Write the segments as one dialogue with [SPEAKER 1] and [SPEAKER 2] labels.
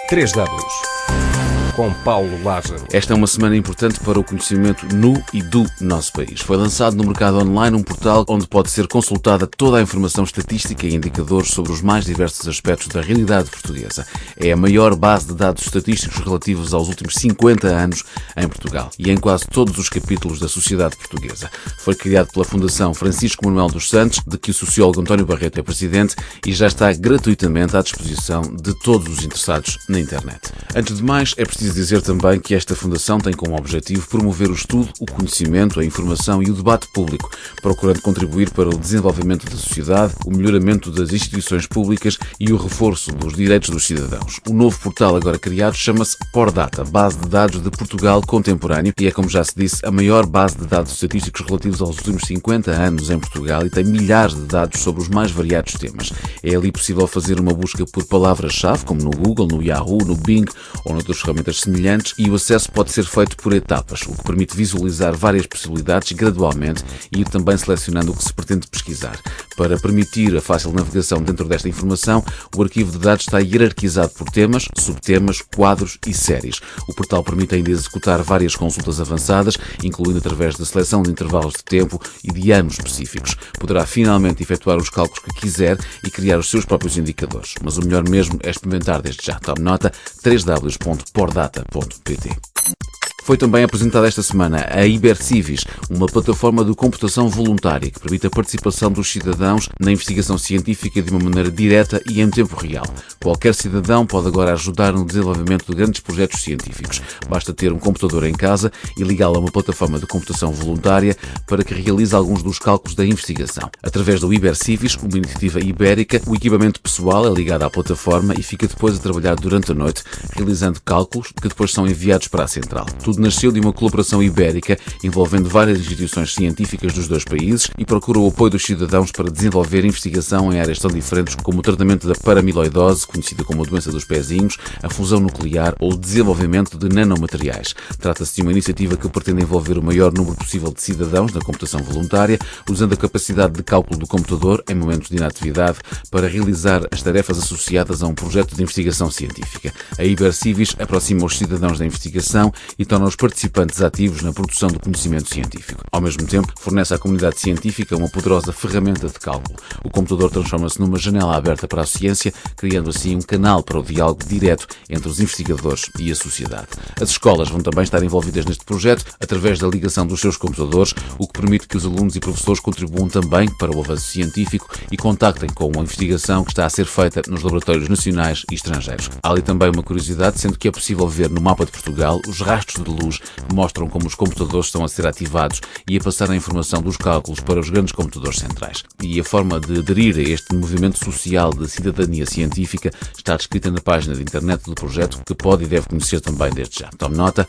[SPEAKER 1] 3W, com Paulo Lázaro.
[SPEAKER 2] Esta é uma semana importante para o conhecimento no e do nosso país. Foi lançado no mercado online um portal onde pode ser consultada toda a informação estatística e indicadores sobre os mais diversos aspectos da realidade portuguesa. É a maior base de dados estatísticos relativos aos últimos 50 anos em Portugal e em quase todos os capítulos da sociedade portuguesa. Foi criado pela Fundação Francisco Manuel dos Santos, de que o sociólogo António Barreto é presidente, e já está gratuitamente à disposição de todos os interessados na internet. Antes de mais, é preciso dizer também que esta fundação tem como objetivo promover o estudo, o conhecimento, a informação e o debate público, procurando contribuir para o desenvolvimento da sociedade, o melhoramento das instituições públicas e o reforço dos direitos dos cidadãos. O novo portal agora criado chama-se Pordata, Base de Dados de Portugal Contemporâneo, e é, como já se disse, a maior base de dados estatísticos relativos aos últimos 50 anos em Portugal e tem milhares de dados sobre os mais variados temas. É ali possível fazer uma busca por palavras-chave, como no Google, no Yahoo, no Bing ou noutras ferramentas semelhantes, e o acesso pode ser feito por etapas, o que permite visualizar várias possibilidades gradualmente e ir também selecionando o que se pretende pesquisar. Para permitir a fácil navegação dentro desta informação, o arquivo de dados está hierarquizado por temas, subtemas, quadros e séries. O portal permite ainda executar várias consultas avançadas, incluindo através da seleção de intervalos de tempo e de anos específicos. Poderá finalmente efetuar os cálculos que quiser e criar os seus próprios indicadores. Mas o melhor mesmo é experimentar desde já. Tome nota: www.pordata.pt. Foi também apresentada esta semana a Ibercivis, uma plataforma de computação voluntária que permite a participação dos cidadãos na investigação científica de uma maneira direta e em tempo real. Qualquer cidadão pode agora ajudar no desenvolvimento de grandes projetos científicos. Basta ter um computador em casa e ligá-lo a uma plataforma de computação voluntária para que realize alguns dos cálculos da investigação. Através do Ibercivis, uma iniciativa ibérica, o equipamento pessoal é ligado à plataforma e fica depois a trabalhar durante a noite, realizando cálculos que depois são enviados para a central. Tudo nasceu de uma colaboração ibérica envolvendo várias instituições científicas dos dois países e procura o apoio dos cidadãos para desenvolver investigação em áreas tão diferentes como o tratamento da paramiloidose, conhecida como a doença dos pezinhos, a fusão nuclear ou o desenvolvimento de nanomateriais. Trata-se de uma iniciativa que pretende envolver o maior número possível de cidadãos na computação voluntária, usando a capacidade de cálculo do computador em momentos de inatividade para realizar as tarefas associadas a um projeto de investigação científica. A Ibercivis aproxima os cidadãos da investigação e torna os participantes ativos na produção do conhecimento científico. Ao mesmo tempo, fornece à comunidade científica uma poderosa ferramenta de cálculo. O computador transforma-se numa janela aberta para a ciência, criando assim um canal para o diálogo direto entre os investigadores e a sociedade. As escolas vão também estar envolvidas neste projeto através da ligação dos seus computadores, o que permite que os alunos e professores contribuam também para o avanço científico e contactem com uma investigação que está a ser feita nos laboratórios nacionais e estrangeiros. Há ali também uma curiosidade, sendo que é possível ver no mapa de Portugal os rastros de luz que mostram como os computadores estão a ser ativados e a passar a informação dos cálculos para os grandes computadores centrais. E a forma de aderir a este movimento social de cidadania científica está descrita na página de internet do projeto, que pode e deve conhecer também desde já. Tome nota: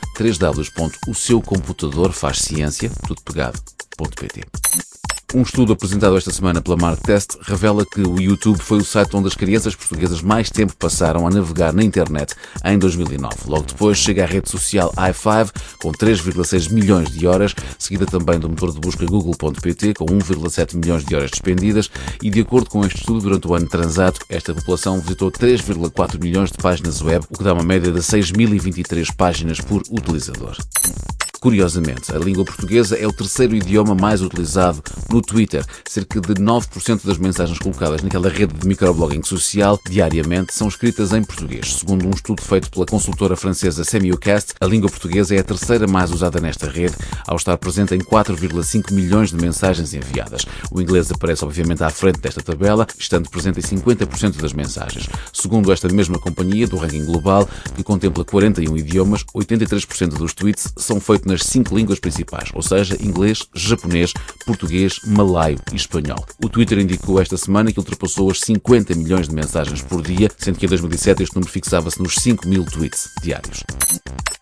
[SPEAKER 2] www.oseucomputadorfazciência, tudo pegado.pt. Um estudo apresentado esta semana pela Marktest revela que o YouTube foi o site onde as crianças portuguesas mais tempo passaram a navegar na internet em 2009. Logo depois chega a rede social i5, com 3,6 milhões de horas, seguida também do motor de busca Google.pt, com 1,7 milhões de horas despendidas, e de acordo com este estudo, durante o ano transato, esta população visitou 3,4 milhões de páginas web, o que dá uma média de 6.023 páginas por utilizador. Curiosamente, a língua portuguesa é o terceiro idioma mais utilizado no Twitter. Cerca de 9% das mensagens colocadas naquela rede de microblogging social diariamente são escritas em português. Segundo um estudo feito pela consultora francesa Semiocast, a língua portuguesa é a terceira mais usada nesta rede, ao estar presente em 4,5 milhões de mensagens enviadas. O inglês aparece obviamente à frente desta tabela, estando presente em 50% das mensagens. Segundo esta mesma companhia do ranking global, que contempla 41 idiomas, 83% dos tweets são feitos nas 5 línguas principais, ou seja, inglês, japonês, português, malaio e espanhol. O Twitter indicou esta semana que ultrapassou as 50 milhões de mensagens por dia, sendo que em 2007 este número fixava-se nos 5.000 tweets diários.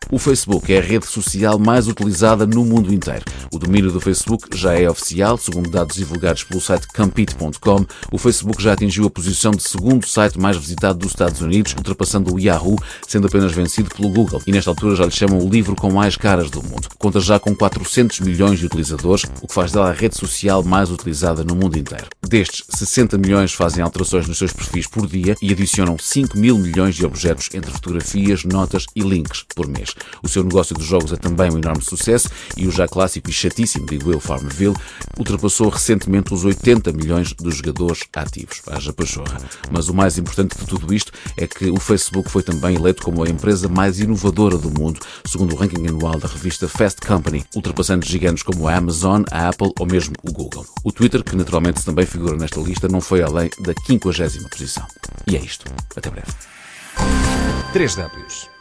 [SPEAKER 2] O Facebook é a rede social mais utilizada no mundo inteiro. O domínio do Facebook já é oficial, segundo dados divulgados pelo site Compete.com. O Facebook já atingiu a posição de segundo site mais visitado dos Estados Unidos, ultrapassando o Yahoo, sendo apenas vencido pelo Google. E nesta altura já lhe chamam o livro com mais caras do mundo. Conta já com 400 milhões de utilizadores, o que faz dela a rede social mais utilizada no mundo inteiro. Destes, 60 milhões fazem alterações nos seus perfis por dia e adicionam 5 mil milhões de objetos entre fotografias, notas e links por mês. O seu negócio dos jogos é também um enorme sucesso e o já clássico e chatíssimo, digo eu, Farmville, ultrapassou recentemente os 80 milhões de jogadores ativos. Haja pachorra. Mas o mais importante de tudo isto é que o Facebook foi também eleito como a empresa mais inovadora do mundo, segundo o ranking anual da revista Fast Company, ultrapassando gigantes como a Amazon, a Apple ou mesmo o Google. O Twitter, que naturalmente também figura nesta lista, não foi além da 50ª posição. E é isto. Até breve.
[SPEAKER 1] 3Ws